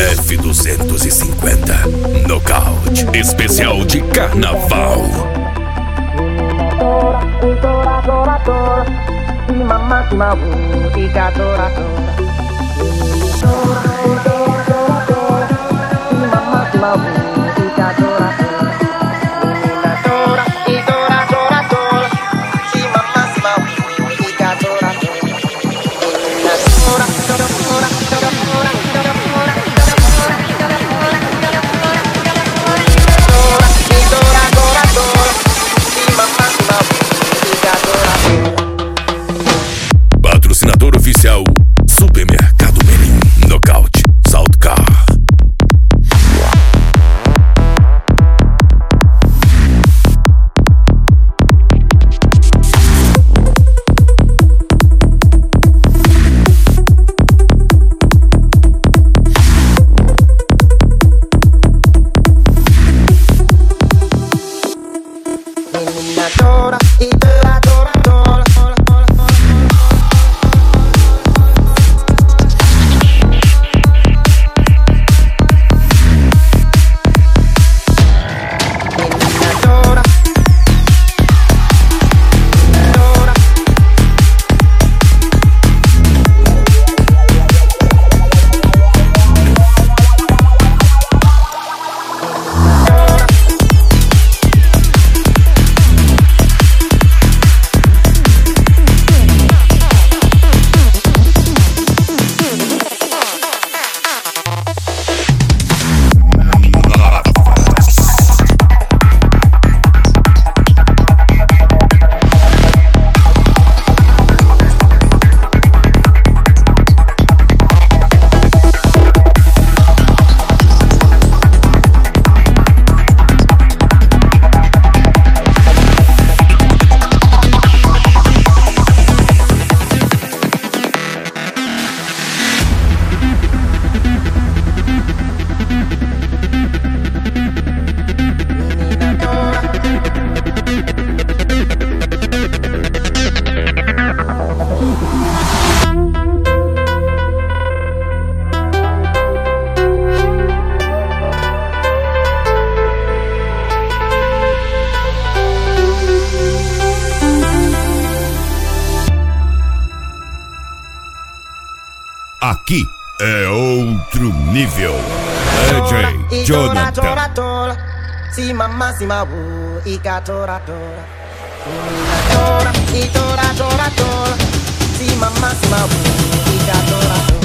F250 Nocaute especial de carnaval. Tora, tora, tora, si mamma si mavutica, tora, tora. Tora, tora, tora, tora, si mamma si mavutica, tora, tora. Tora, tora, tora, tora, si mamma si mavutica, tora, tora. Tora, tora, tora, tora, tora, tora, Patrocinador oficial Supermercado Menin Nocaute Salt Car. Tora, tora, tora, tora. Aqui é outro nível. DJ Jonathan. Tora, tora, si mamma si mavutica, tora, tora. Tora, tora, tora, tora, si mamma si mavutica, tora, tora.